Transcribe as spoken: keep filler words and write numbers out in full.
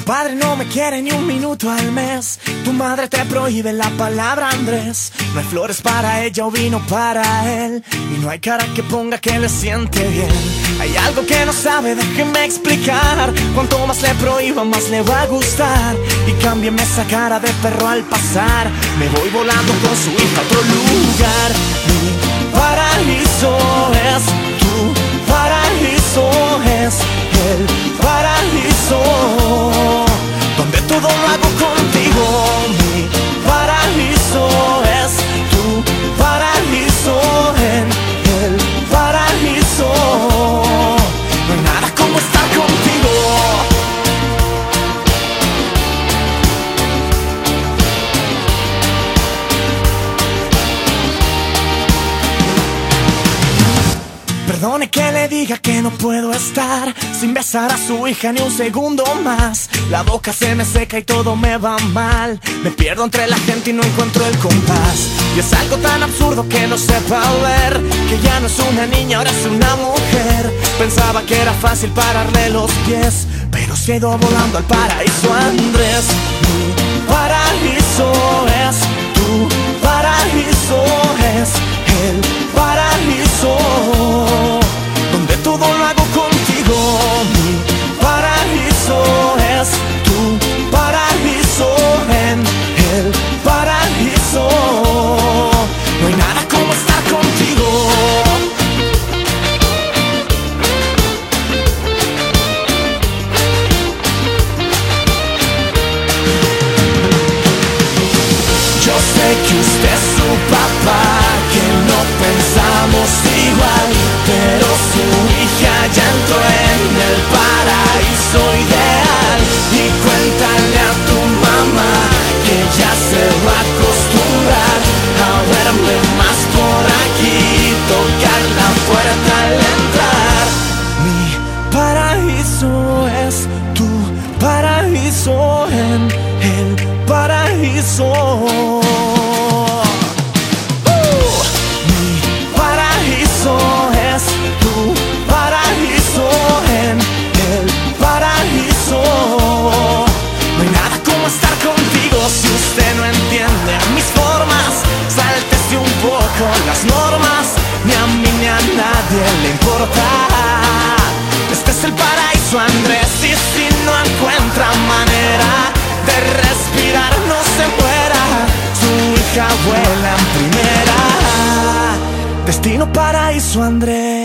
padre no me quiere ni un minuto al mes. Tu madre te prohíbe la palabra Andrés. No hay flores para ella o vino para él. Y no hay cara que ponga que le siente bien. Hay algo que no sabe, déjeme explicar. Cuanto más le prohíba, más le va a gustar. Y cámbiame esa cara de perro al pasar. Me voy volando con su hija a otro lugar. Mi paraíso es tu paraíso, es el paraíso donde todo lo hago contigo. Mi paraíso es tu paraíso, en el paraíso no hay nada como estar contigo. Perdone que le diga que no puedo estar sin besar a su hija ni un segundo más. La boca se me seca y todo me va mal. Me pierdo entre la gente y no encuentro el compás. Y es algo tan absurdo que no sepa ver que ya no es una niña, ahora es una mujer. Pensaba que era fácil pararle los pies, pero se ha ido volando al paraíso Andrés. Mi paraíso es tu paraíso, es el paraíso donde todo lo hago contigo. Mi paraíso es tu paraíso, en el paraíso no hay nada como estar contigo. Yo sé que usted es su papá, que no pensamos igual, pero su hija ya entró en el paraíso ideal. Y cuéntale a tu mamá que ya se va a acostumbrar a verme más por aquí, tocar la puerta al entrar. Mi paraíso es tu paraíso, en el paraíso. Si usted no entiende mis formas, sáltese un poco las normas. Ni a mí ni a nadie le importa. Este es el paraíso Andrés, y si no encuentra manera de respirar, no se muera. Su hija vuela en primera. Destino paraíso Andrés.